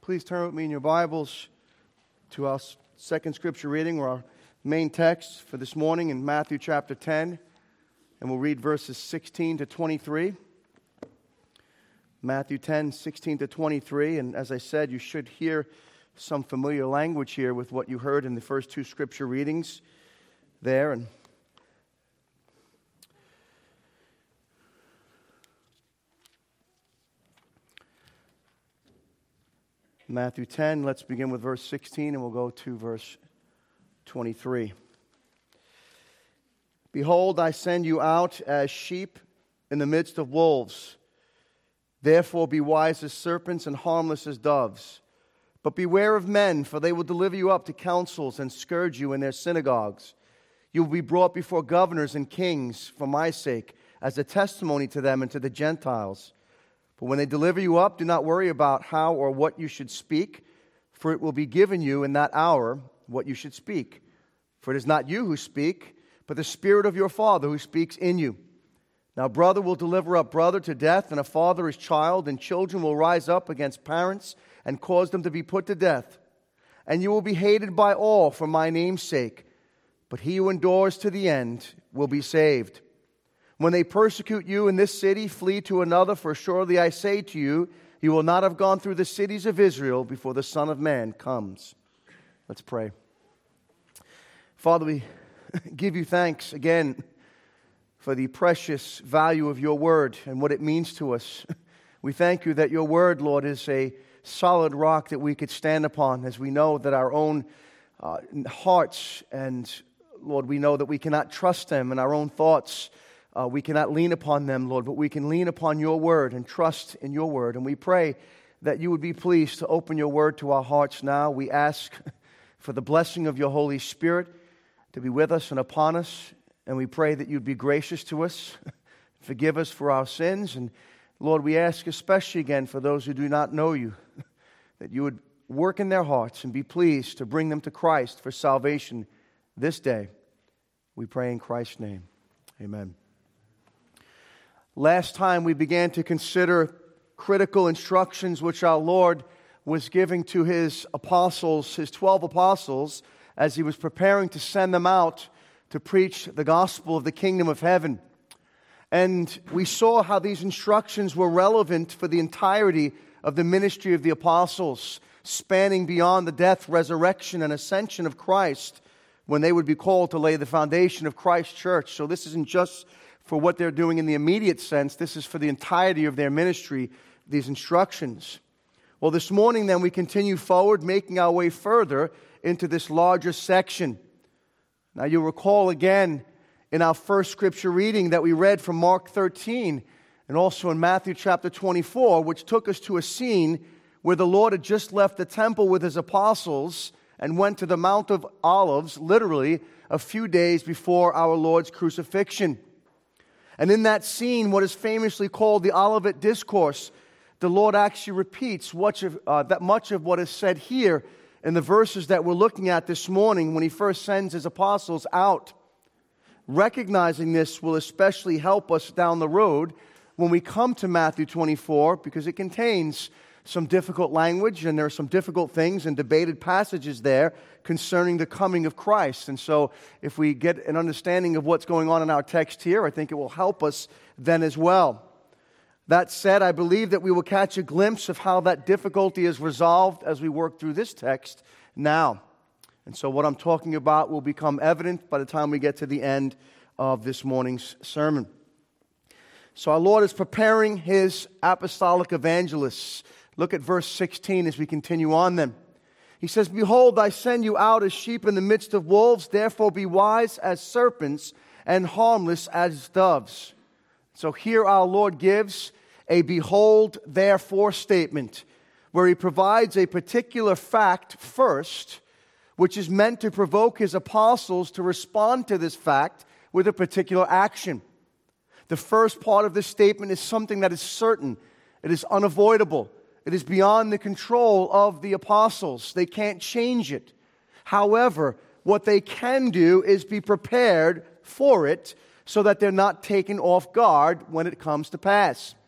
Please turn with me in your Bibles to our second scripture reading, or our main text for this morning in Matthew chapter 10, and we'll read verses 16 to 23. Matthew 10, 16 to 23, and as I said, you should hear some familiar language here with what you heard in the first two scripture readings there. And Matthew 10, let's begin with verse 16 and we'll go to verse 23. Behold, I send you out as sheep in the midst of wolves. Therefore be wise as serpents and harmless as doves. But beware of men, for they will deliver you up to councils and scourge you in their synagogues. You will be brought before governors and kings for my sake, as a testimony to them and to the Gentiles. But when they deliver you up, do not worry about how or what you should speak, for it will be given you in that hour what you should speak. For it is not you who speak, but the Spirit of your Father who speaks in you. Now brother will deliver up brother to death, and a father his child, and children will rise up against parents and cause them to be put to death. And you will be hated by all for my name's sake, but he who endures to the end will be saved. When they persecute you in this city, flee to another, for surely I say to you, you will not have gone through the cities of Israel before the Son of Man comes. Let's pray. Father, we give you thanks again for the precious value of your word and what it means to us. We thank you that your word, Lord, is a solid rock that we could stand upon, as we know that our own hearts, and Lord, we know that we cannot trust them in our own thoughts. We cannot lean upon them, Lord, but we can lean upon your word and trust in your word. And we pray that you would be pleased to open your word to our hearts now. We ask for the blessing of your Holy Spirit to be with us and upon us. And we pray that you'd be gracious to us, forgive us for our sins. And Lord, we ask especially again for those who do not know you, that you would work in their hearts and be pleased to bring them to Christ for salvation this day. We pray in Christ's name. Amen. Last time we began to consider critical instructions which our Lord was giving to his apostles, his 12 apostles, as he was preparing to send them out to preach the gospel of the kingdom of heaven. And we saw how these instructions were relevant for the entirety of the ministry of the apostles, spanning beyond the death, resurrection, and ascension of Christ, when they would be called to lay the foundation of Christ's church. So this isn't just for what they're doing in the immediate sense. This is for the entirety of their ministry, these instructions. Well, this morning then we continue forward, making our way further into this larger section. Now you'll recall again in our first scripture reading that we read from Mark 13 and also in Matthew chapter 24, which took us to a scene where the Lord had just left the temple with his apostles and went to the Mount of Olives, literally a few days before our Lord's crucifixion. And in that scene, what is famously called the Olivet Discourse, the Lord actually repeats much of what is said here in the verses that we're looking at this morning when he first sends his apostles out. Recognizing this will especially help us down the road when we come to Matthew 24, because it contains some difficult language, and there are some difficult things and debated passages there concerning the coming of Christ. And so if we get an understanding of what's going on in our text here, I think it will help us then as well. That said, I believe that we will catch a glimpse of how that difficulty is resolved as we work through this text now. And so what I'm talking about will become evident by the time we get to the end of this morning's sermon. So our Lord is preparing his apostolic evangelists. Look at verse 16 as we continue on then. He says, Behold, I send you out as sheep in the midst of wolves, therefore be wise as serpents and harmless as doves. So here our Lord gives a behold, therefore statement, where he provides a particular fact first, which is meant to provoke his apostles to respond to this fact with a particular action. The first part of this statement is something that is certain. It is unavoidable. It is beyond the control of the apostles. They can't change it. However, what they can do is be prepared for it so that they're not taken off guard when it comes to pass.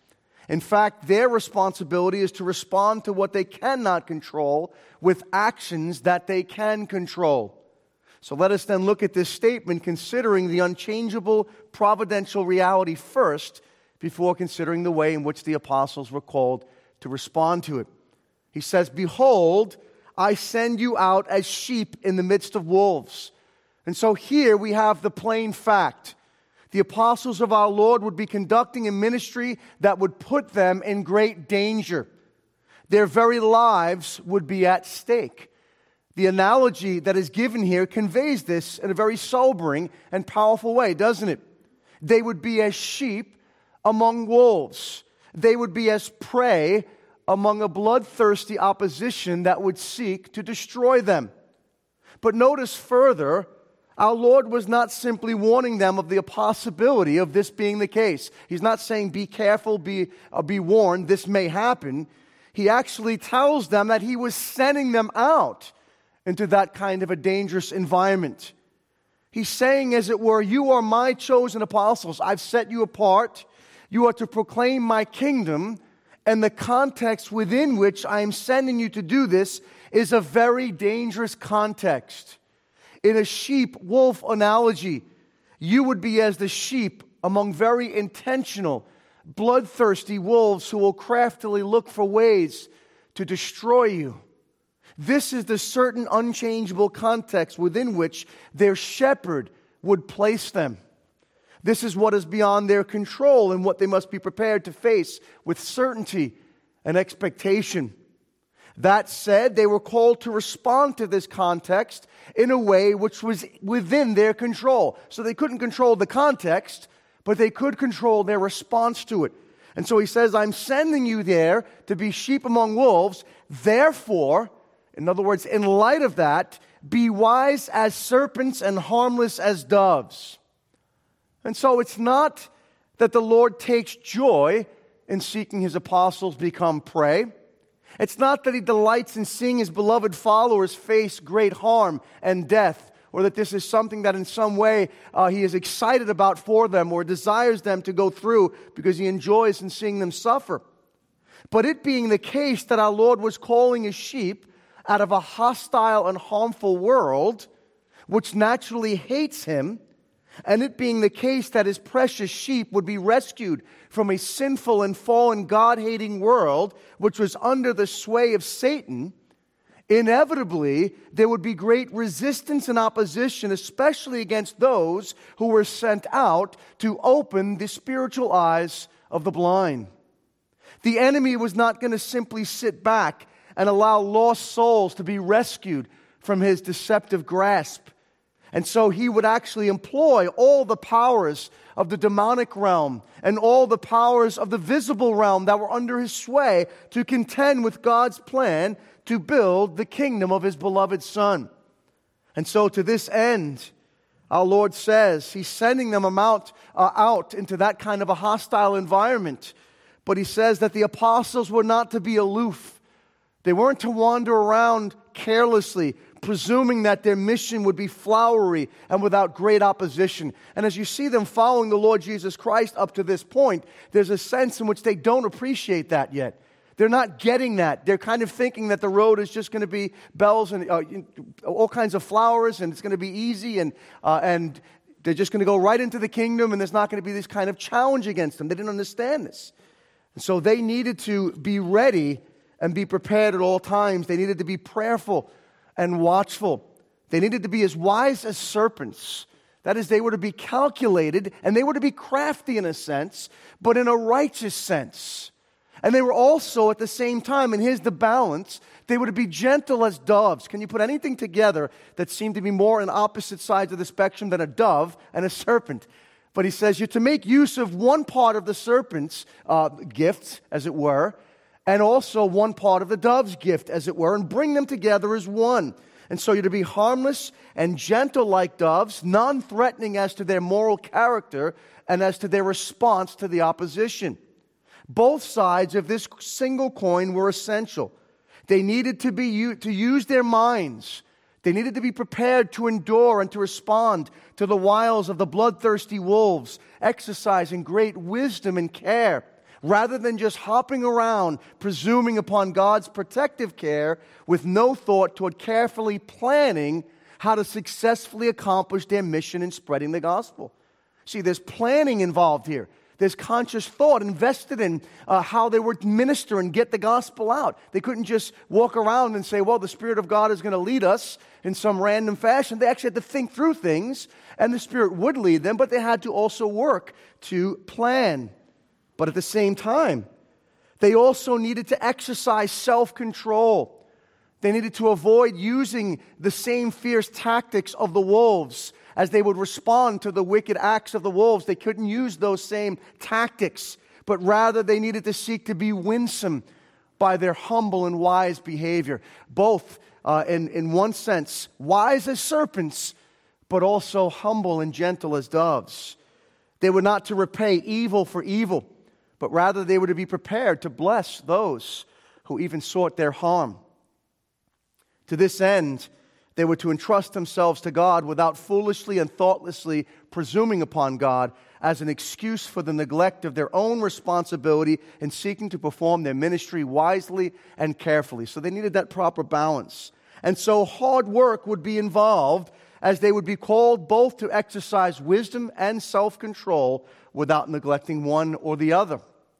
In fact, their responsibility is to respond to what they cannot control with actions that they can control. So let us then look at this statement considering the unchangeable providential reality first before considering the way in which the apostles were called to respond to it. He says, "Behold, I send you out as sheep in the midst of wolves." And so here we have the plain fact. The apostles of our Lord would be conducting a ministry that would put them in great danger. Their very lives would be at stake. The analogy that is given here conveys this in a very sobering and powerful way, doesn't it? They would be as sheep among wolves. They would be as prey among a bloodthirsty opposition that would seek to destroy them. But notice further, our Lord was not simply warning them of the possibility of this being the case. He's not saying, be careful, be warned, this may happen. He actually tells them that He was sending them out into that kind of a dangerous environment. He's saying, as it were, you are my chosen apostles. I've set you apart. You are to proclaim my kingdom, and the context within which I am sending you to do this is a very dangerous context. In a sheep-wolf analogy, you would be as the sheep among very intentional, bloodthirsty wolves who will craftily look for ways to destroy you. This is the certain unchangeable context within which their shepherd would place them. This is what is beyond their control and what they must be prepared to face with certainty and expectation. That said, they were called to respond to this context in a way which was within their control. So they couldn't control the context, but they could control their response to it. And so he says, I'm sending you there to be sheep among wolves. Therefore, in other words, in light of that, be wise as serpents and harmless as doves. And so it's not that the Lord takes joy in seeking His apostles become prey. It's not that He delights in seeing His beloved followers face great harm and death, or that this is something that in some way He is excited about for them or desires them to go through because He enjoys in seeing them suffer. But it being the case that our Lord was calling His sheep out of a hostile and harmful world, which naturally hates Him, and it being the case that His precious sheep would be rescued from a sinful and fallen God-hating world, which was under the sway of Satan, inevitably there would be great resistance and opposition, especially against those who were sent out to open the spiritual eyes of the blind. The enemy was not going to simply sit back and allow lost souls to be rescued from his deceptive grasp. And so he would actually employ all the powers of the demonic realm and all the powers of the visible realm that were under his sway to contend with God's plan to build the kingdom of His beloved Son. And so to this end, our Lord says He's sending them out into that kind of a hostile environment. But He says that the apostles were not to be aloof. They weren't to wander around carelessly, presuming that their mission would be flowery and without great opposition. And as you see them following the Lord Jesus Christ up to this point, there's a sense in which they don't appreciate that yet. They're not getting that. They're kind of thinking that the road is just going to be bells and all kinds of flowers, and it's going to be easy, and they're just going to go right into the kingdom, and there's not going to be this kind of challenge against them. They didn't understand this. And so they needed to be ready and be prepared at all times. They needed to be prayerful and watchful. They needed to be as wise as serpents. That is, they were to be calculated and they were to be crafty in a sense, but in a righteous sense. And they were also at the same time, and here's the balance, they were to be gentle as doves. Can you put anything together that seemed to be more on opposite sides of the spectrum than a dove and a serpent? But he says you're to make use of one part of the serpent's gift, as it were, and also one part of the dove's gift, as it were, and bring them together as one. And so you're to be harmless and gentle like doves, non-threatening as to their moral character and as to their response to the opposition. Both sides of this single coin were essential. They needed to use their minds. They needed to be prepared to endure and to respond to the wiles of the bloodthirsty wolves, exercising great wisdom and care. rather than just hopping around, presuming upon God's protective care with no thought toward carefully planning how to successfully accomplish their mission in spreading the gospel. See, there's planning involved here. There's conscious thought invested in how they would minister and get the gospel out. They couldn't just walk around and say, well, the Spirit of God is going to lead us in some random fashion. They actually had to think through things, and the Spirit would lead them, but they had to also work to plan. But at the same time, they also needed to exercise self-control. They needed to avoid using the same fierce tactics of the wolves. As they would respond to the wicked acts of the wolves, they couldn't use those same tactics, but rather they needed to seek to be winsome by their humble and wise behavior. Both, in one sense, wise as serpents, but also humble and gentle as doves. They were not to repay evil for evil, but rather they were to be prepared to bless those who even sought their harm. To this end, they were to entrust themselves to God without foolishly and thoughtlessly presuming upon God as an excuse for the neglect of their own responsibility in seeking to perform their ministry wisely and carefully. So they needed that proper balance. And so hard work would be involved, as they would be called both to exercise wisdom and self-control without neglecting one or the other.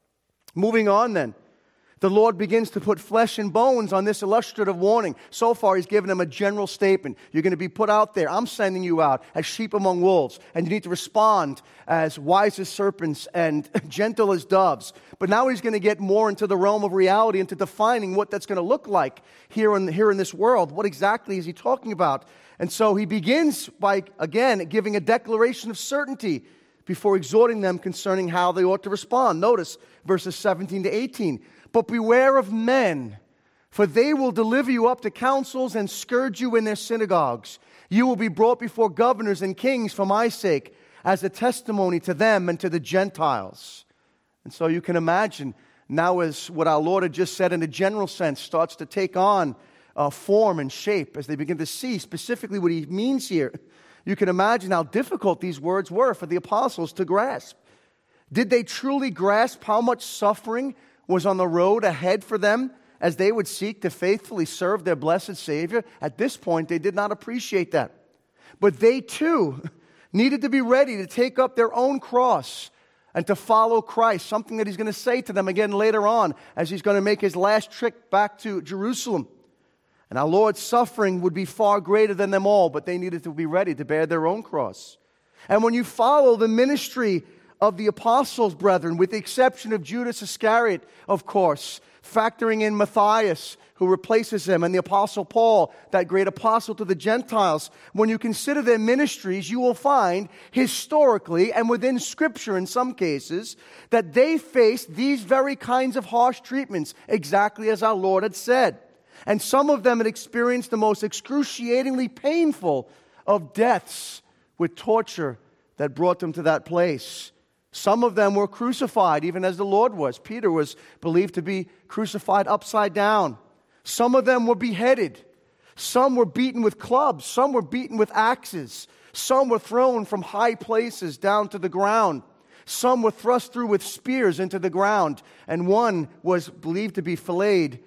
Moving on then. The Lord begins to put flesh and bones on this illustrative warning. So far, He's given them a general statement. You're going to be put out there. I'm sending you out as sheep among wolves. And you need to respond as wise as serpents and gentle as doves. But now He's going to get more into the realm of reality, into defining what that's going to look like here in this world. What exactly is He talking about? And so He begins by, again, giving a declaration of certainty before exhorting them concerning how they ought to respond. Notice verses 17 to 18. But beware of men, for they will deliver you up to councils and scourge you in their synagogues. You will be brought before governors and kings for my sake, as a testimony to them and to the Gentiles. And so you can imagine, now as what our Lord had just said in a general sense starts to take on form and shape, as they begin to see specifically what He means here, you can imagine how difficult these words were for the apostles to grasp. Did they truly grasp how much suffering was on the road ahead for them as they would seek to faithfully serve their blessed Savior? At this point, they did not appreciate that. But they too needed to be ready to take up their own cross and to follow Christ, something that He's going to say to them again later on as He's going to make His last trip back to Jerusalem. And our Lord's suffering would be far greater than them all, but they needed to be ready to bear their own cross. And when you follow the ministry of the apostles, brethren, with the exception of Judas Iscariot, of course, factoring in Matthias, who replaces him, and the apostle Paul, that great apostle to the Gentiles, when you consider their ministries, you will find historically and within Scripture in some cases that they faced these very kinds of harsh treatments, exactly as our Lord had said. And some of them had experienced the most excruciatingly painful of deaths with torture that brought them to that place. Some of them were crucified, even as the Lord was. Peter was believed to be crucified upside down. Some of them were beheaded. Some were beaten with clubs. Some were beaten with axes. Some were thrown from high places down to the ground. Some were thrust through with spears into the ground. And one was believed to be flayed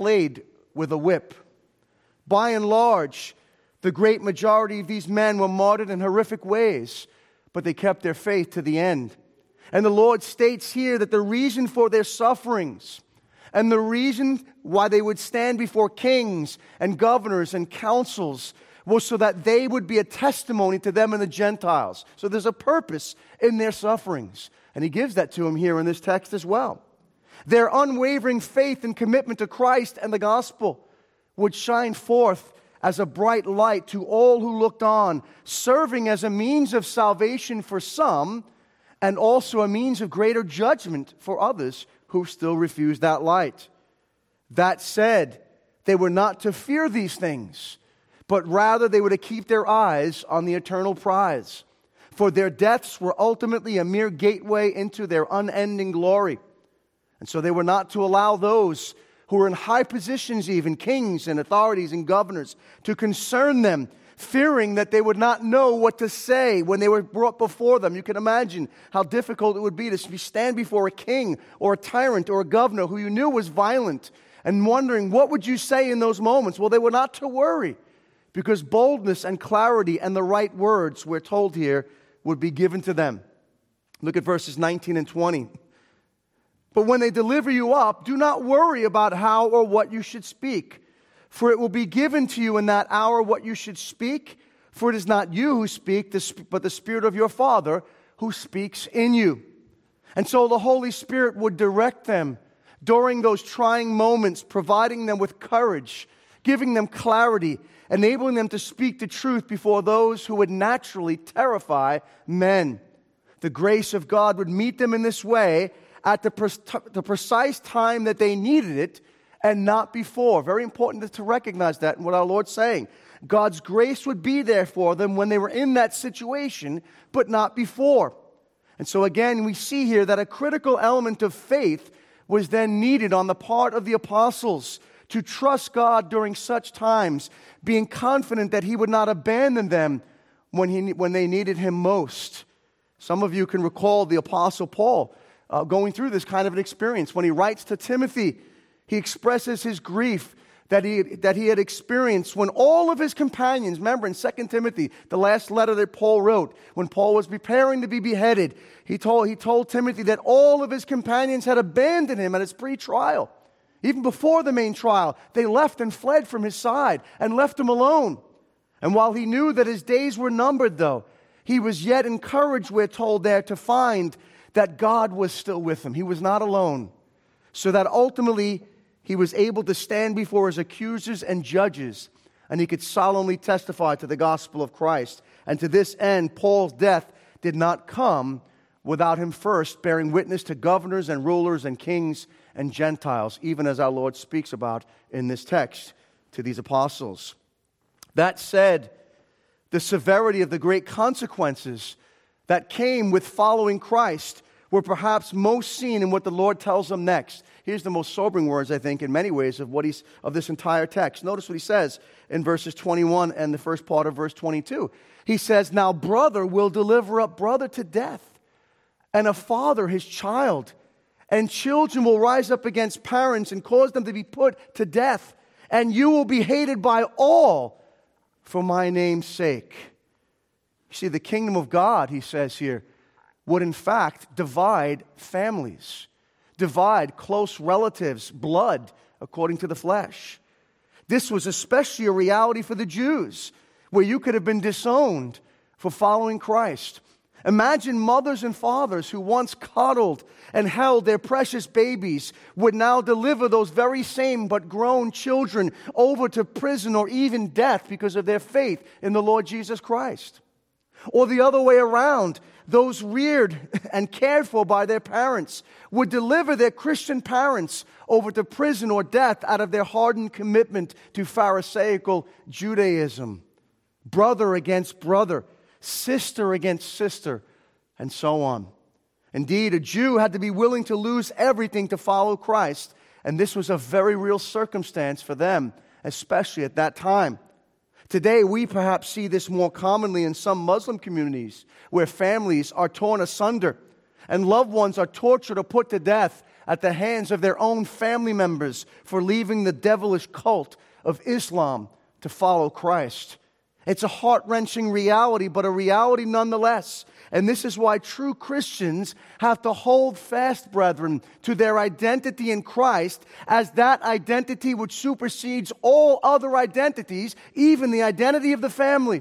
with a whip. By and large, the great majority of these men were martyred in horrific ways, but they kept their faith to the end. And the Lord states here that the reason for their sufferings and the reason why they would stand before kings and governors and councils was so that they would be a testimony to them and the Gentiles. So there's a purpose in their sufferings. And He gives that to them here in this text as well. Their unwavering faith and commitment to Christ and the gospel would shine forth as a bright light to all who looked on, serving as a means of salvation for some, and also a means of greater judgment for others who still refuse that light. That said, they were not to fear these things, but rather they were to keep their eyes on the eternal prize. For their deaths were ultimately a mere gateway into their unending glory. And so they were not to allow those who were in high positions, even kings and authorities and governors, to concern them fearing that they would not know what to say when they were brought before them. You can imagine how difficult it would be to stand before a king or a tyrant or a governor who you knew was violent and wondering, what would you say in those moments? Well, they were not to worry, because boldness and clarity and the right words, we're told here, would be given to them. Look at verses 19 and 20. But when they deliver you up, do not worry about how or what you should speak, for it will be given to you in that hour what you should speak, for it is not you who speak, but the Spirit of your Father who speaks in you. And so the Holy Spirit would direct them during those trying moments, providing them with courage, giving them clarity, enabling them to speak the truth before those who would naturally terrify men. The grace of God would meet them in this way at the precise time that they needed it, and not before. Very important to recognize that in what our Lord's saying. God's grace would be there for them when they were in that situation, but not before. And so again, we see here that a critical element of faith was then needed on the part of the apostles to trust God during such times, being confident that He would not abandon them when they needed Him most. Some of you can recall the Apostle Paul going through this kind of an experience. When he writes to Timothy, he expresses his grief that he had experienced when all of his companions, remember in 2 Timothy, the last letter that Paul wrote, when Paul was preparing to be beheaded, he told Timothy that all of his companions had abandoned him at his pre-trial. Even before the main trial, they left and fled from his side and left him alone. And while he knew that his days were numbered, though, he was yet encouraged, we're told there, to find that God was still with him. He was not alone. So that ultimately he was able to stand before his accusers and judges, and he could solemnly testify to the gospel of Christ. And to this end, Paul's death did not come without him first bearing witness to governors and rulers and kings and Gentiles, even as our Lord speaks about in this text to these apostles. That said, the severity of the great consequences that came with following Christ were perhaps most seen in what the Lord tells them next. Here's the most sobering words, I think, in many ways of this entire text. Notice what he says in verses 21 and the first part of verse 22. He says, "Now brother will deliver up brother to death, and a father his child, and children will rise up against parents and cause them to be put to death, and you will be hated by all for my name's sake." You see, the kingdom of God, he says here, would in fact divide families, divide close relatives, blood, according to the flesh. This was especially a reality for the Jews, where you could have been disowned for following Christ. Imagine mothers and fathers who once coddled and held their precious babies would now deliver those very same but grown children over to prison or even death because of their faith in the Lord Jesus Christ. Or the other way around, those reared and cared for by their parents would deliver their Christian parents over to prison or death out of their hardened commitment to Pharisaical Judaism. Brother against brother, sister against sister, and so on. Indeed, a Jew had to be willing to lose everything to follow Christ, and this was a very real circumstance for them, especially at that time. Today, we perhaps see this more commonly in some Muslim communities, where families are torn asunder and loved ones are tortured or put to death at the hands of their own family members for leaving the devilish cult of Islam to follow Christ. It's a heart-wrenching reality, but a reality nonetheless. And this is why true Christians have to hold fast, brethren, to their identity in Christ, as that identity which supersedes all other identities, even the identity of the family.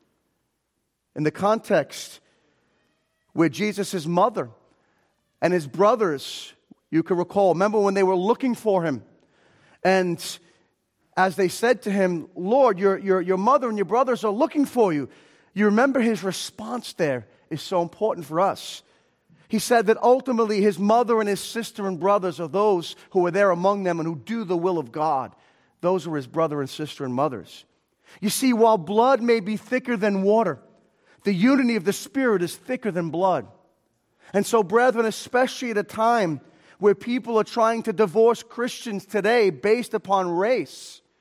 In the context where Jesus' mother and his brothers, you can recall, remember when they were looking for him, and as they said to him, "Lord, your mother and your brothers are looking for you." You remember his response there is so important for us. He said that ultimately his mother and his sister and brothers are those who are there among them and who do the will of God. Those are his brother and sister and mothers. You see, while blood may be thicker than water, the unity of the Spirit is thicker than blood. And so, brethren, especially at a time where people are trying to divorce Christians today based upon race,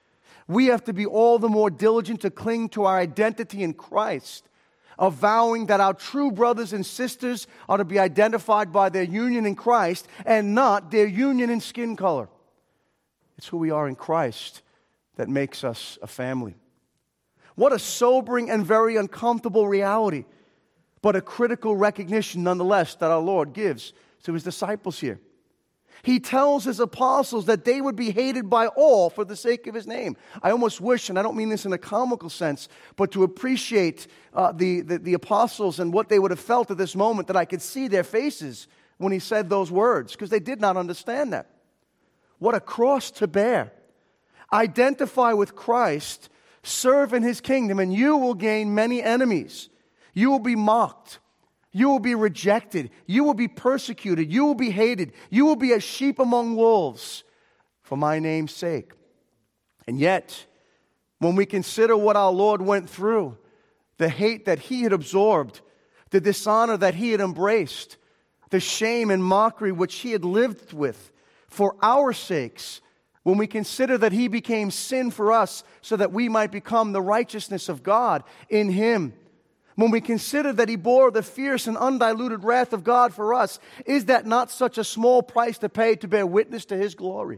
We have to be all the more diligent to cling to our identity in Christ, avowing that our true brothers and sisters are to be identified by their union in Christ and not their union in skin color. It's who we are in Christ that makes us a family. What a sobering and very uncomfortable reality, but a critical recognition nonetheless that our Lord gives to His disciples here. He tells His apostles that they would be hated by all for the sake of His name. I almost wish, and I don't mean this in a comical sense, but to appreciate the apostles and what they would have felt at this moment, that I could see their faces when He said those words, because they did not understand that. What a cross to bear. Identify with Christ, serve in His kingdom, and you will gain many enemies. You will be mocked. You will be rejected. You will be persecuted. You will be hated. You will be as sheep among wolves for my name's sake. And yet, when we consider what our Lord went through, the hate that He had absorbed, the dishonor that He had embraced, the shame and mockery which He had lived with for our sakes, when we consider that He became sin for us so that we might become the righteousness of God in Him, when we consider that He bore the fierce and undiluted wrath of God for us, is that not such a small price to pay to bear witness to His glory?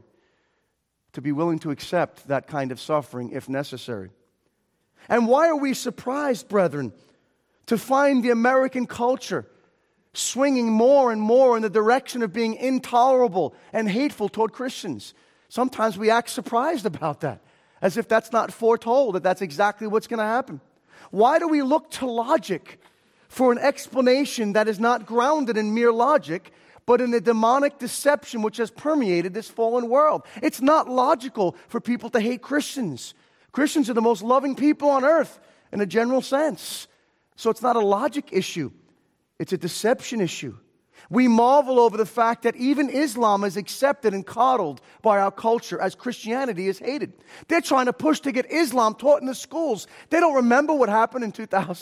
To be willing to accept that kind of suffering if necessary. And why are we surprised, brethren, to find the American culture swinging more and more in the direction of being intolerable and hateful toward Christians? Sometimes we act surprised about that, as if that's not foretold, that that's exactly what's going to happen. Why do we look to logic for an explanation that is not grounded in mere logic, but in the demonic deception which has permeated this fallen world? It's not logical for people to hate Christians. Christians are the most loving people on earth in a general sense. So it's not a logic issue. It's a deception issue. We marvel over the fact that even Islam is accepted and coddled by our culture as Christianity is hated. They're trying to push to get Islam taught in the schools. They don't remember what happened in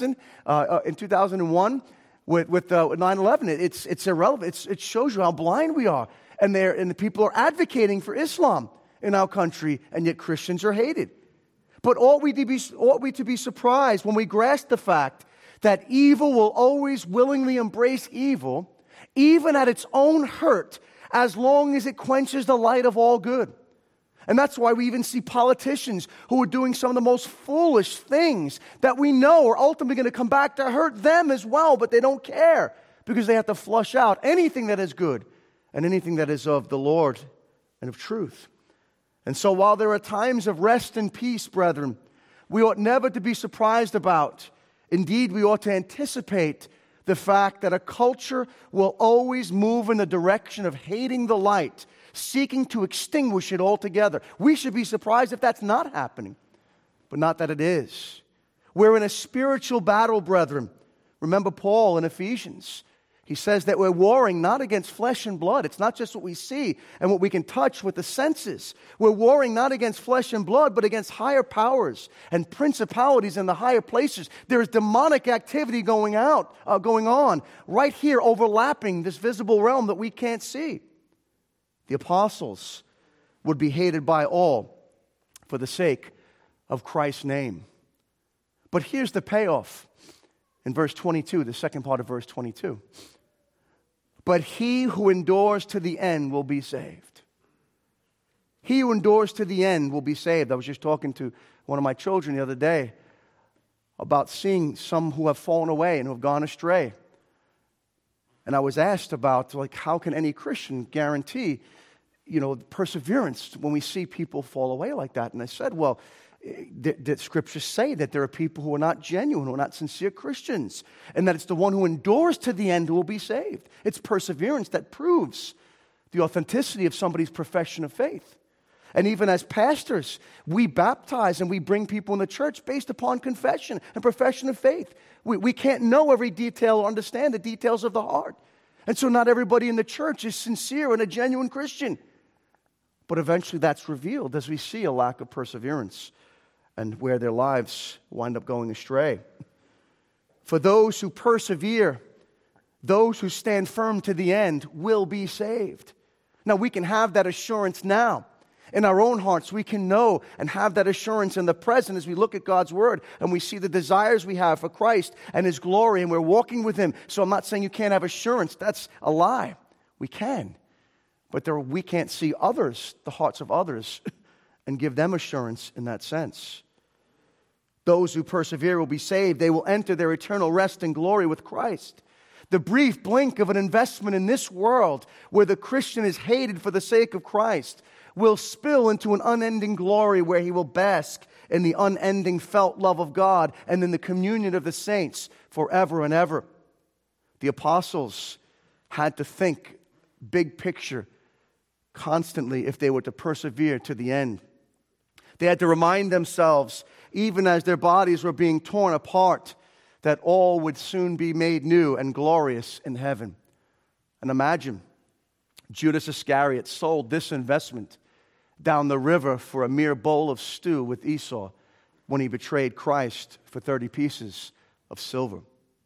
2001 with 9/11. It's irrelevant. It shows you how blind we are. And the people are advocating for Islam in our country, and yet Christians are hated. But ought we to be surprised when we grasp the fact that evil will always willingly embrace evil, even at its own hurt, as long as it quenches the light of all good. And that's why we even see politicians who are doing some of the most foolish things that we know are ultimately going to come back to hurt them as well, but they don't care because they have to flush out anything that is good and anything that is of the Lord and of truth. And so while there are times of rest and peace, brethren, we ought never to be surprised about. Indeed, we ought to anticipate the fact that a culture will always move in the direction of hating the light, seeking to extinguish it altogether. We should be surprised if that's not happening, but not that it is. We're in a spiritual battle, brethren. Remember Paul in Ephesians. He says that we're warring not against flesh and blood. It's not just what we see and what we can touch with the senses. We're warring not against flesh and blood, but against higher powers and principalities in the higher places. There is demonic activity going on right here, overlapping this visible realm that we can't see. The apostles would be hated by all for the sake of Christ's name. But here's the payoff in verse 22, the second part of verse 22. But he who endures to the end will be saved. He who endures to the end will be saved. I was just talking to one of my children the other day about seeing some who have fallen away and who have gone astray. And I was asked about, how can any Christian guarantee, perseverance when we see people fall away like that? And I said, well, the scriptures say that there are people who are not genuine, who are not sincere Christians, and that it's the one who endures to the end who will be saved. It's perseverance that proves the authenticity of somebody's profession of faith. And even as pastors, we baptize and we bring people in the church based upon confession and profession of faith. We can't know every detail or understand the details of the heart. And so not everybody in the church is sincere and a genuine Christian. But eventually that's revealed as we see a lack of perseverance and where their lives wind up going astray. For those who persevere, those who stand firm to the end will be saved. Now, we can have that assurance now. in our own hearts, we can know and have that assurance in the present as we look at God's Word and we see the desires we have for Christ and His glory, and we're walking with Him. So I'm not saying you can't have assurance. That's a lie. We can. But we can't see others, the hearts of others, and give them assurance in that sense. Those who persevere will be saved. They will enter their eternal rest and glory with Christ. The brief blink of an investment in this world where the Christian is hated for the sake of Christ will spill into an unending glory where he will bask in the unending felt love of God and in the communion of the saints forever and ever. The apostles had to think big picture constantly if they were to persevere to the end. They had to remind themselves, even as their bodies were being torn apart, that all would soon be made new and glorious in heaven. And imagine, Judas Iscariot sold this investment down the river for a mere bowl of stew with Esau when he betrayed Christ for 30 pieces of silver.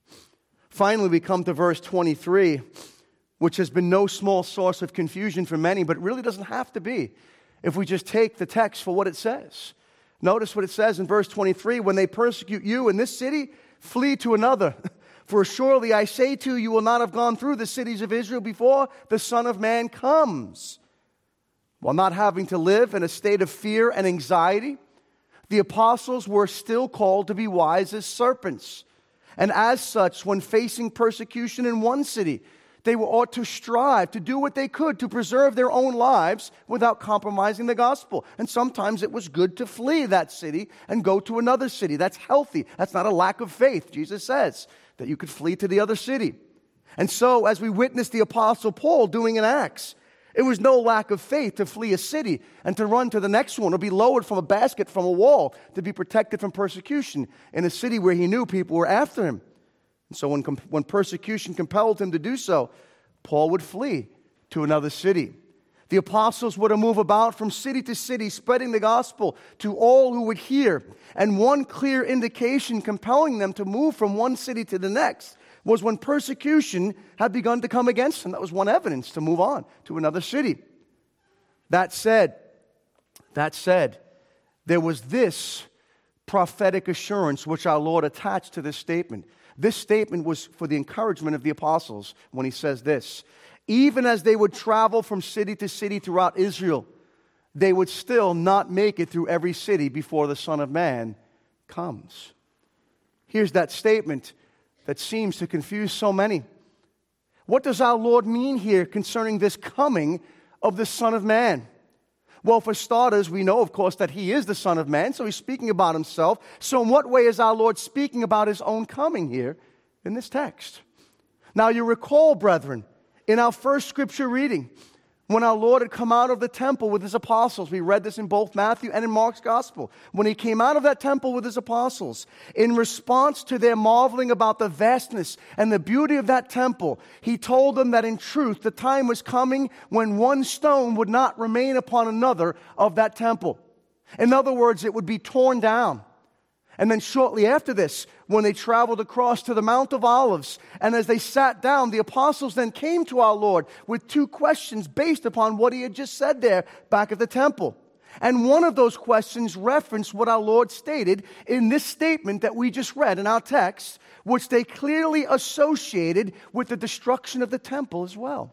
Finally, we come to verse 23, which has been no small source of confusion for many, but it really doesn't have to be if we just take the text for what it says. Notice what it says in verse 23, when they persecute you in this city, flee to another. For surely I say to you, you will not have gone through the cities of Israel before the Son of Man comes. While not having to live in a state of fear and anxiety, the apostles were still called to be wise as serpents. And as such, when facing persecution in one city, they ought to strive to do what they could to preserve their own lives without compromising the gospel. And sometimes it was good to flee that city and go to another city. That's healthy. That's not a lack of faith. Jesus says that you could flee to the other city. And so, as we witnessed the Apostle Paul doing in Acts, it was no lack of faith to flee a city and to run to the next one or be lowered from a basket from a wall to be protected from persecution in a city where he knew people were after him. And so when persecution compelled him to do so, Paul would flee to another city. The apostles were to move about from city to city, spreading the gospel to all who would hear. And one clear indication compelling them to move from one city to the next was when persecution had begun to come against them. That was one evidence to move on to another city. That said, there was this prophetic assurance which our Lord attached to this statement. This statement was for the encouragement of the apostles when he says this: even as they would travel from city to city throughout Israel, they would still not make it through every city before the Son of Man comes. Here's that statement that seems to confuse so many. What does our Lord mean here concerning this coming of the Son of Man? Well, for starters, we know, of course, that He is the Son of Man, so He's speaking about Himself. So in what way is our Lord speaking about His own coming here in this text? Now, you recall, brethren, in our first scripture reading, when our Lord had come out of the temple with His apostles, we read this in both Matthew and in Mark's gospel. When He came out of that temple with His apostles, in response to their marveling about the vastness and the beauty of that temple, He told them that in truth the time was coming when one stone would not remain upon another of that temple. In other words, it would be torn down. And then shortly after this, when they traveled across to the Mount of Olives, and as they sat down, the apostles then came to our Lord with two questions based upon what He had just said there back at the temple. And one of those questions referenced what our Lord stated in this statement that we just read in our text, which they clearly associated with the destruction of the temple as well.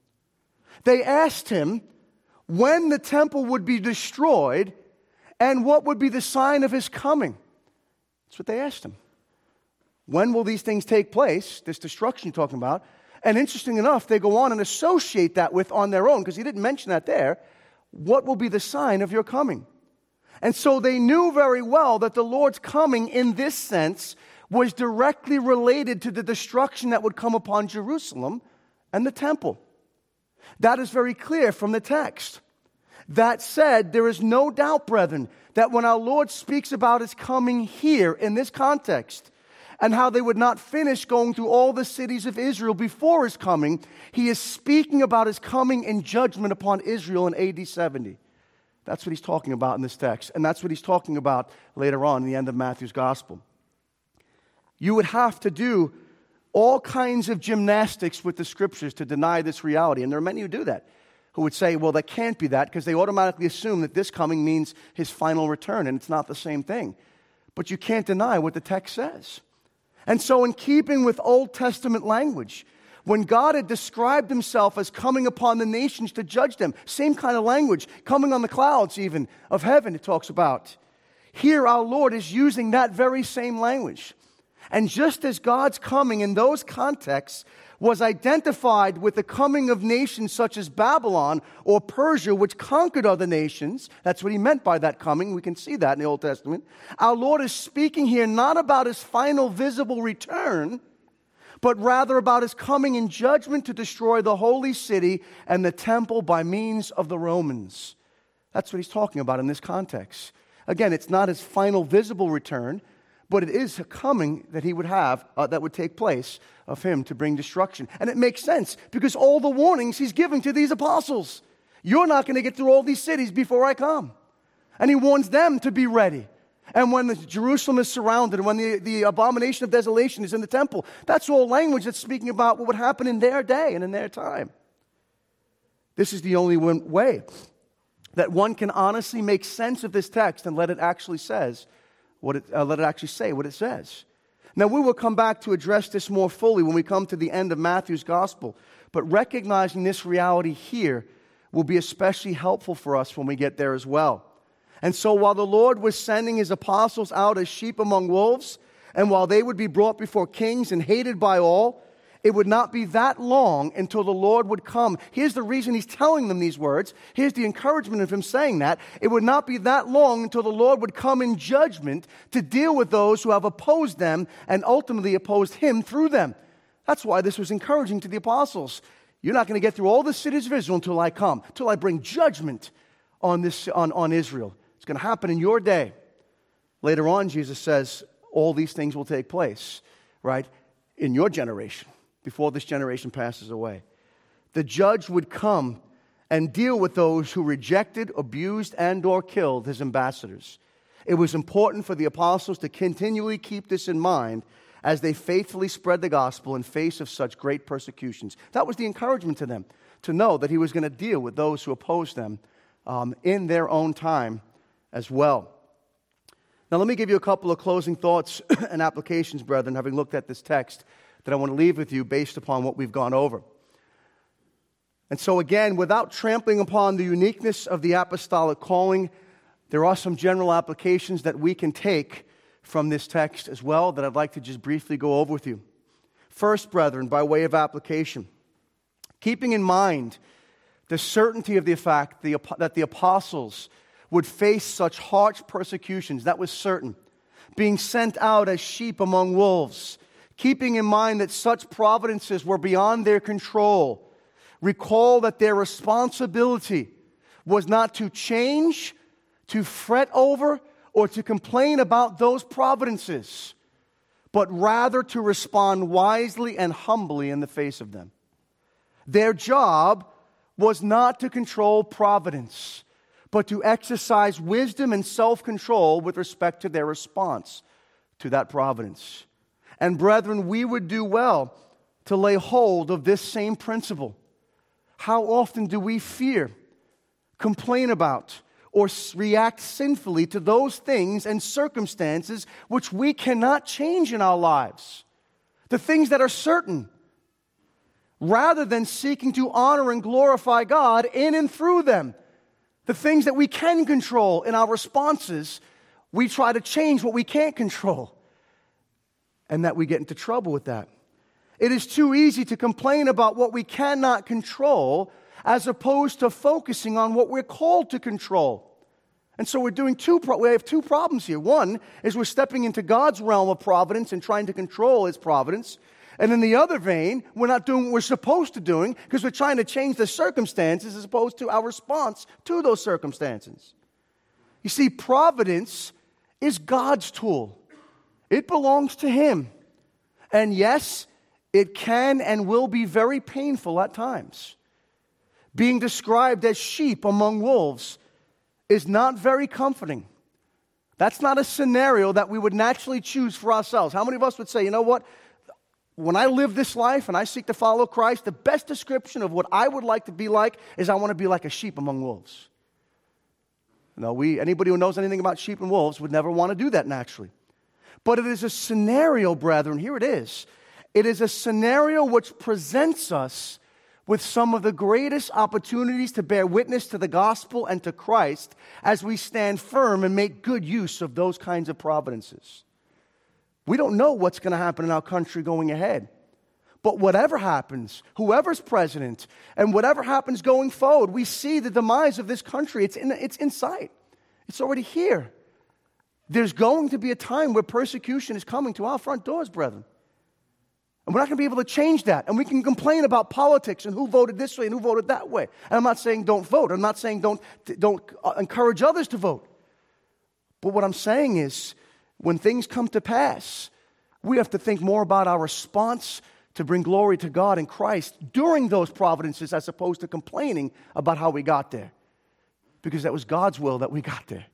They asked Him when the temple would be destroyed and what would be the sign of His coming. That's what they asked Him. When will these things take place, this destruction you're talking about? And interesting enough, they go on and associate that with on their own, because He didn't mention that there, what will be the sign of your coming? And so they knew very well that the Lord's coming in this sense was directly related to the destruction that would come upon Jerusalem and the temple. That is very clear from the text. That said, there is no doubt, brethren, that when our Lord speaks about His coming here in this context and how they would not finish going through all the cities of Israel before His coming, He is speaking about His coming in judgment upon Israel in AD 70. That's what He's talking about in this text, and that's what He's talking about later on in the end of Matthew's gospel. You would have to do all kinds of gymnastics with the Scriptures to deny this reality, and there are many who do that. who would say, well, that can't be that, because they automatically assume that this coming means his final return, and it's not the same thing. But you can't deny what the text says. And so in keeping with Old Testament language, when God had described himself as coming upon the nations to judge them, same kind of language, coming on the clouds even of heaven, it talks about. Here our Lord is using that very same language. And just as God's coming in those contexts was identified with the coming of nations such as Babylon or Persia, which conquered other nations, that's what he meant by that coming. We can see that in the Old Testament. Our Lord is speaking here not about his final visible return, but rather about his coming in judgment to destroy the holy city and the temple by means of the Romans. That's what he's talking about in this context. Again, it's not his final visible return, but it is a coming that he would have, that would take place of him to bring destruction. And it makes sense, because all the warnings he's giving to these apostles. You're not going to get through all these cities before I come. And he warns them to be ready. And when Jerusalem is surrounded, and when the abomination of desolation is in the temple, that's all language that's speaking about what would happen in their day and in their time. This is the only way that one can honestly make sense of this text and let it actually say what it says. Now, we will come back to address this more fully when we come to the end of Matthew's gospel, but recognizing this reality here will be especially helpful for us when we get there as well. And so while the Lord was sending his apostles out as sheep among wolves, and while they would be brought before kings and hated by all, it would not be that long until the Lord would come. Here's the reason he's telling them these words. Here's the encouragement of him saying that. It would not be that long until the Lord would come in judgment to deal with those who have opposed them and ultimately opposed him through them. That's why this was encouraging to the apostles. You're not going to get through all the cities of Israel until I come, until I bring judgment on Israel. It's going to happen in your day. Later on, Jesus says, all these things will take place, right, in your generation, before this generation passes away. The judge would come and deal with those who rejected, abused, and or killed his ambassadors. It was important for the apostles to continually keep this in mind as they faithfully spread the gospel in face of such great persecutions. That was the encouragement to them, to know that he was going to deal with those who opposed them in their own time as well. Now, let me give you a couple of closing thoughts and applications, brethren, having looked at this text, that I want to leave with you based upon what we've gone over. And so again, without trampling upon the uniqueness of the apostolic calling, there are some general applications that we can take from this text as well that I'd like to just briefly go over with you. First, brethren, by way of application, keeping in mind the certainty of the fact that the apostles would face such harsh persecutions, that was certain, being sent out as sheep among wolves, keeping in mind that such providences were beyond their control, recall that their responsibility was not to change, to fret over, or to complain about those providences, but rather to respond wisely and humbly in the face of them. Their job was not to control providence, but to exercise wisdom and self-control with respect to their response to that providence. And brethren, we would do well to lay hold of this same principle. How often do we fear, complain about, or react sinfully to those things and circumstances which we cannot change in our lives? The things that are certain, rather than seeking to honor and glorify God in and through them. The things that we can control in our responses, we try to change what we can't control. And that we get into trouble with that. It is too easy to complain about what we cannot control as opposed to focusing on what we're called to control. And so we have two problems here. One is we're stepping into God's realm of providence and trying to control his providence. And in the other vein, we're not doing what we're supposed to doing because we're trying to change the circumstances as opposed to our response to those circumstances. You see, providence is God's tool. It belongs to him. And yes, it can and will be very painful at times. Being described as sheep among wolves is not very comforting. That's not a scenario that we would naturally choose for ourselves. How many of us would say, you know what? when I live this life and I seek to follow Christ, the best description of what I would like to be like is I want to be like a sheep among wolves. No, anybody who knows anything about sheep and wolves would never want to do that naturally. But it is a scenario, brethren, here it is. It is a scenario which presents us with some of the greatest opportunities to bear witness to the gospel and to Christ as we stand firm and make good use of those kinds of providences. We don't know what's going to happen in our country going ahead. But whatever happens, whoever's president, and whatever happens going forward, we see the demise of this country. It's in sight. It's already here. There's going to be a time where persecution is coming to our front doors, brethren. And we're not going to be able to change that. And we can complain about politics and who voted this way and who voted that way. And I'm not saying don't vote. I'm not saying don't encourage others to vote. But what I'm saying is, when things come to pass, we have to think more about our response to bring glory to God in Christ during those providences as opposed to complaining about how we got there. Because that was God's will that we got there.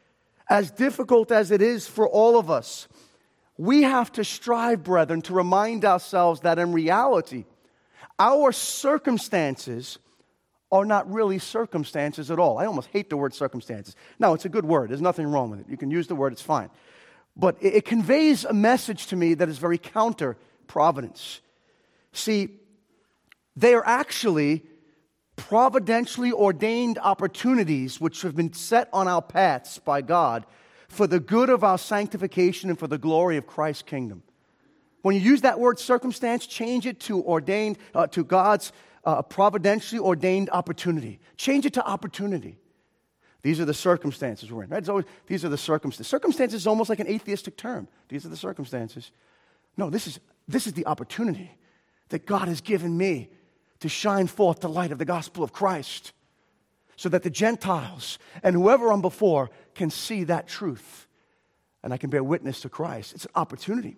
As difficult as it is for all of us, we have to strive, brethren, to remind ourselves that in reality, our circumstances are not really circumstances at all. I almost hate the word circumstances. No, it's a good word. There's nothing wrong with it. You can use the word, it's fine. But it conveys a message to me that is very counter providence. See, they are actually providentially ordained opportunities which have been set on our paths by God for the good of our sanctification and for the glory of Christ's kingdom. When you use that word circumstance, change it to ordained, to God's providentially ordained opportunity. Change it to opportunity. These are the circumstances we're in. Right? These are the circumstances. Circumstances is almost like an atheistic term. These are the circumstances. No, this is the opportunity that God has given me to shine forth the light of the gospel of Christ so that the Gentiles and whoever I'm before can see that truth and I can bear witness to Christ. It's an opportunity.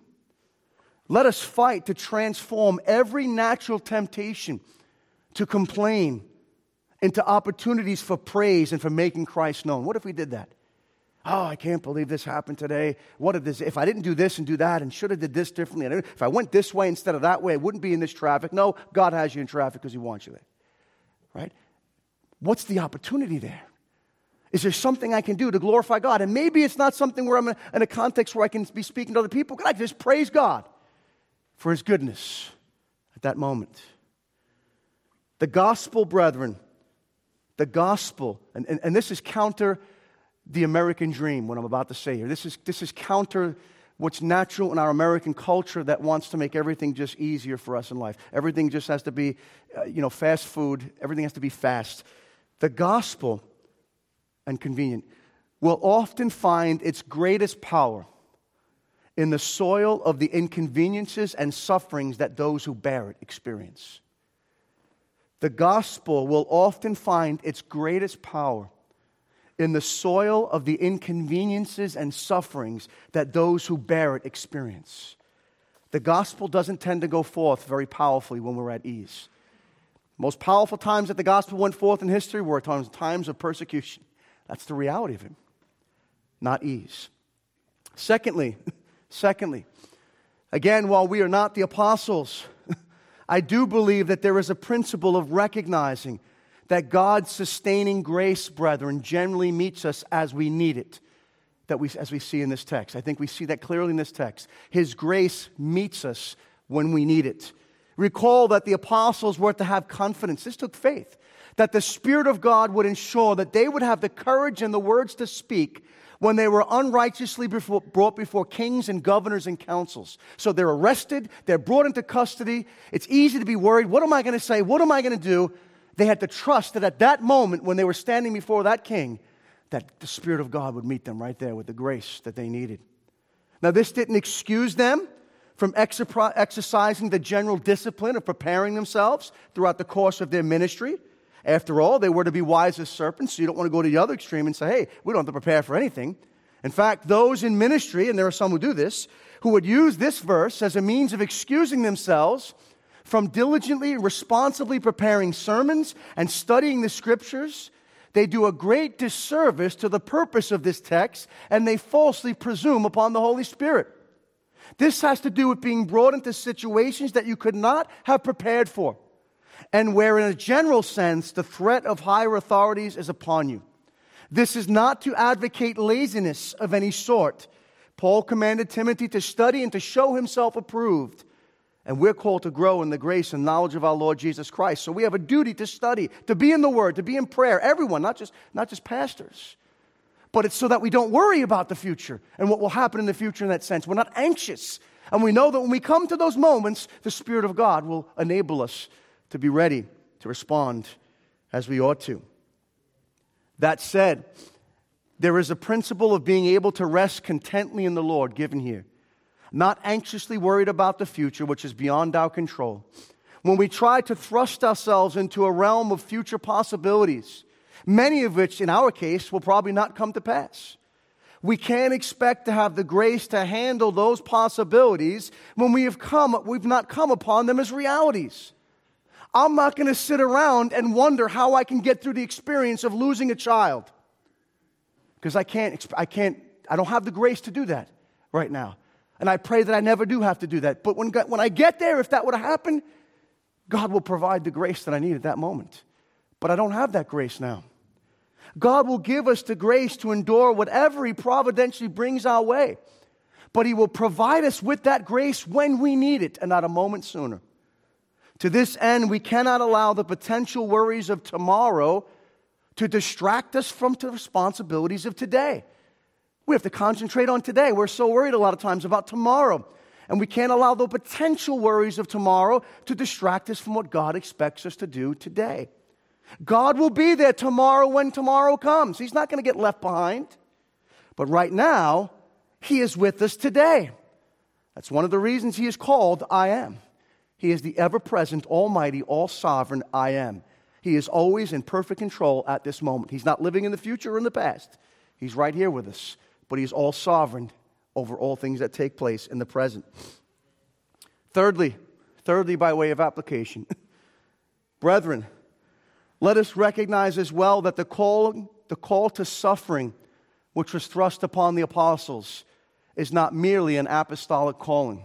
Let us fight to transform every natural temptation to complain into opportunities for praise and for making Christ known. What if we did that? Oh, I can't believe this happened today. What if I didn't do this and do that and should have did this differently? And if I went this way instead of that way, I wouldn't be in this traffic. No, God has you in traffic because He wants you there. Right? What's the opportunity there? Is there something I can do to glorify God? And maybe it's not something where I'm in a context where I can be speaking to other people. I can just praise God for His goodness at that moment. The gospel, brethren, the gospel, and this is counter the American dream, what I'm about to say here. This is counter what's natural in our American culture that wants to make everything just easier for us in life. Everything just has to be, fast food. Everything has to be fast. The gospel, and convenient, will often find its greatest power in the soil of the inconveniences and sufferings that those who bear it experience. The gospel will often find its greatest power in the soil of the inconveniences and sufferings that those who bear it experience. The gospel doesn't tend to go forth very powerfully when we're at ease. Most powerful times that the gospel went forth in history were times of persecution. That's the reality of it, not ease. Secondly, again, while we are not the apostles, I do believe that there is a principle of recognizing that God's sustaining grace, brethren, generally meets us as we need it, as we see in this text. I think we see that clearly in this text. His grace meets us when we need it. Recall that the apostles were to have confidence. This took faith. That the Spirit of God would ensure that they would have the courage and the words to speak when they were unrighteously brought before kings and governors and councils. So they're arrested, they're brought into custody. It's easy to be worried. What am I going to say? What am I going to do? They had to trust that at that moment when they were standing before that king, that the Spirit of God would meet them right there with the grace that they needed. Now, this didn't excuse them from exercising the general discipline of preparing themselves throughout the course of their ministry. After all, they were to be wise as serpents, so you don't want to go to the other extreme and say, hey, we don't have to prepare for anything. In fact, those in ministry, and there are some who do this, who would use this verse as a means of excusing themselves from diligently and responsibly preparing sermons and studying the Scriptures, they do a great disservice to the purpose of this text, and they falsely presume upon the Holy Spirit. This has to do with being brought into situations that you could not have prepared for, and where in a general sense the threat of higher authorities is upon you. This is not to advocate laziness of any sort. Paul commanded Timothy to study and to show himself approved. And we're called to grow in the grace and knowledge of our Lord Jesus Christ. So we have a duty to study, to be in the Word, to be in prayer. Everyone, not just pastors. But it's so that we don't worry about the future and what will happen in the future in that sense. We're not anxious. And we know that when we come to those moments, the Spirit of God will enable us to be ready to respond as we ought to. That said, there is a principle of being able to rest contently in the Lord given here. Not anxiously worried about the future, which is beyond our control. When we try to thrust ourselves into a realm of future possibilities, many of which, in our case, will probably not come to pass, we can't expect to have the grace to handle those possibilities when we've not come upon them as realities. I'm not going to sit around and wonder how I can get through the experience of losing a child, because I don't have the grace to do that right now. And I pray that I never do have to do that. But when I get there, if that were to happen, God will provide the grace that I need at that moment. But I don't have that grace now. God will give us the grace to endure whatever He providentially brings our way. But He will provide us with that grace when we need it and not a moment sooner. To this end, we cannot allow the potential worries of tomorrow to distract us from the responsibilities of today. We have to concentrate on today. We're so worried a lot of times about tomorrow. And we can't allow the potential worries of tomorrow to distract us from what God expects us to do today. God will be there tomorrow when tomorrow comes. He's not going to get left behind. But right now, He is with us today. That's one of the reasons He is called I Am. He is the ever-present, almighty, all-sovereign I Am. He is always in perfect control at this moment. He's not living in the future or in the past. He's right here with us. But He's all-sovereign over all things that take place in the present. Thirdly, by way of application, brethren, let us recognize as well that the call to suffering, which was thrust upon the apostles, is not merely an apostolic calling.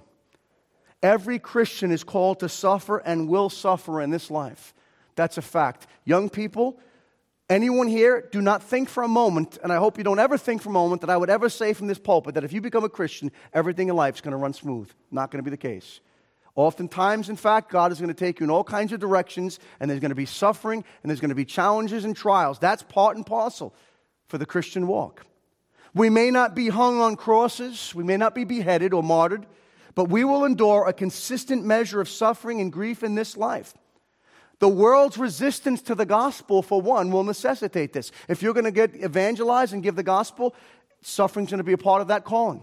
Every Christian is called to suffer and will suffer in this life. That's a fact. Young people, anyone here, do not think for a moment, and I hope you don't ever think for a moment that I would ever say from this pulpit that if you become a Christian, everything in life is going to run smooth. Not going to be the case. Oftentimes, in fact, God is going to take you in all kinds of directions, and there's going to be suffering, and there's going to be challenges and trials. That's part and parcel for the Christian walk. We may not be hung on crosses, we may not be beheaded or martyred, but we will endure a consistent measure of suffering and grief in this life. The world's resistance to the gospel, for one, will necessitate this. If you're going to get evangelized and give the gospel, suffering's going to be a part of that calling.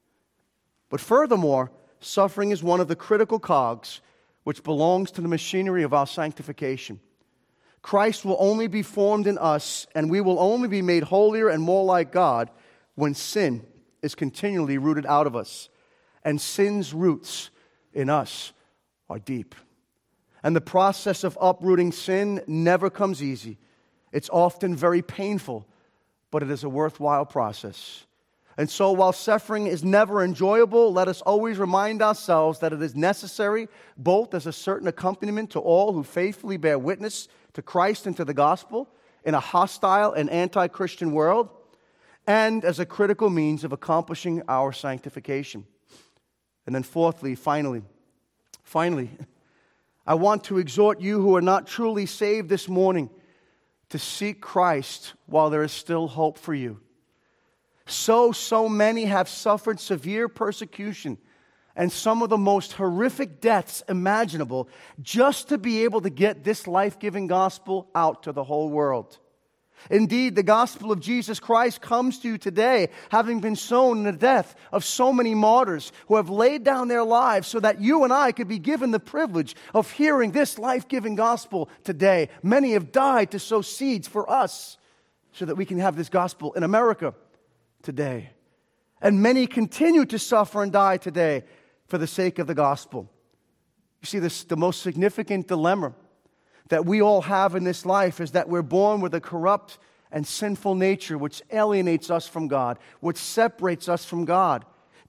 But furthermore, suffering is one of the critical cogs which belongs to the machinery of our sanctification. Christ will only be formed in us, and we will only be made holier and more like God when sin is continually rooted out of us. And sin's roots in us are deep. And the process of uprooting sin never comes easy. It's often very painful, but it is a worthwhile process. And so while suffering is never enjoyable, let us always remind ourselves that it is necessary, both as a certain accompaniment to all who faithfully bear witness to Christ and to the gospel in a hostile and anti-Christian world, and as a critical means of accomplishing our sanctification. And then fourthly, finally, I want to exhort you who are not truly saved this morning to seek Christ while there is still hope for you. So many have suffered severe persecution and some of the most horrific deaths imaginable just to be able to get this life-giving gospel out to the whole world. Indeed, the gospel of Jesus Christ comes to you today, having been sown in the death of so many martyrs who have laid down their lives so that you and I could be given the privilege of hearing this life-giving gospel today. Many have died to sow seeds for us so that we can have this gospel in America today. And many continue to suffer and die today for the sake of the gospel. You see, the most significant dilemma that we all have in this life is that we're born with a corrupt and sinful nature which alienates us from God, which separates us from God.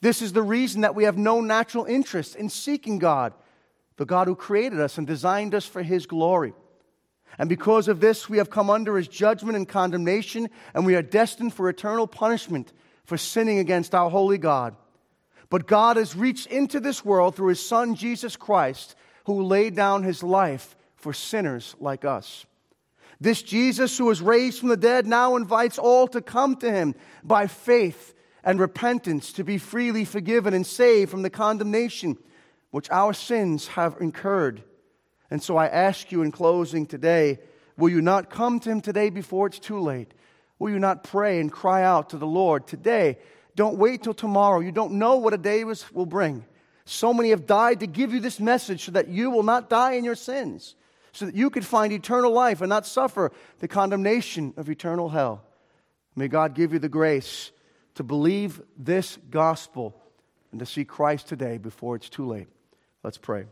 This is the reason that we have no natural interest in seeking God, the God who created us and designed us for His glory. And because of this, we have come under His judgment and condemnation, and we are destined for eternal punishment for sinning against our holy God. But God has reached into this world through His Son, Jesus Christ, who laid down His life for sinners like us. This Jesus who was raised from the dead now invites all to come to Him by faith and repentance to be freely forgiven and saved from the condemnation which our sins have incurred. And so I ask you in closing today, will you not come to Him today before it's too late? Will you not pray and cry out to the Lord today? Don't wait till tomorrow. You don't know what a day will bring. So many have died to give you this message so that you will not die in your sins, so that you could find eternal life and not suffer the condemnation of eternal hell. May God give you the grace to believe this gospel and to see Christ today before it's too late. Let's pray.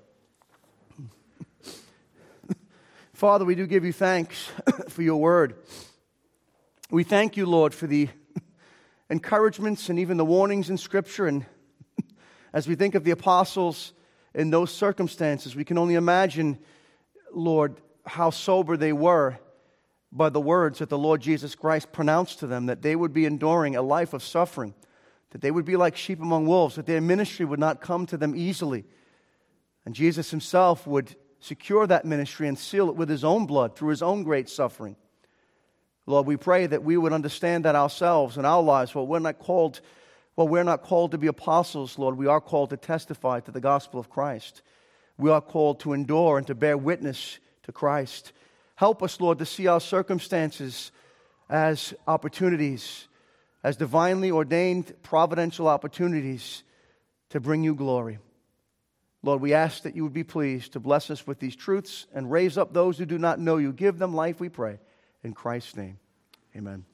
Father, we do give you thanks for your word. We thank you, Lord, for the encouragements and even the warnings in Scripture. And as we think of the apostles in those circumstances, we can only imagine, Lord, how sober they were by the words that the Lord Jesus Christ pronounced to them, that they would be enduring a life of suffering, that they would be like sheep among wolves, that their ministry would not come to them easily. And Jesus Himself would secure that ministry and seal it with His own blood through His own great suffering. Lord, we pray that we would understand that ourselves in our lives. We're not called to be apostles, Lord. We are called to testify to the gospel of Christ. We are called to endure and to bear witness to Christ. Help us, Lord, to see our circumstances as opportunities, as divinely ordained providential opportunities to bring you glory. Lord, we ask that you would be pleased to bless us with these truths and raise up those who do not know you. Give them life, we pray. In Christ's name, amen.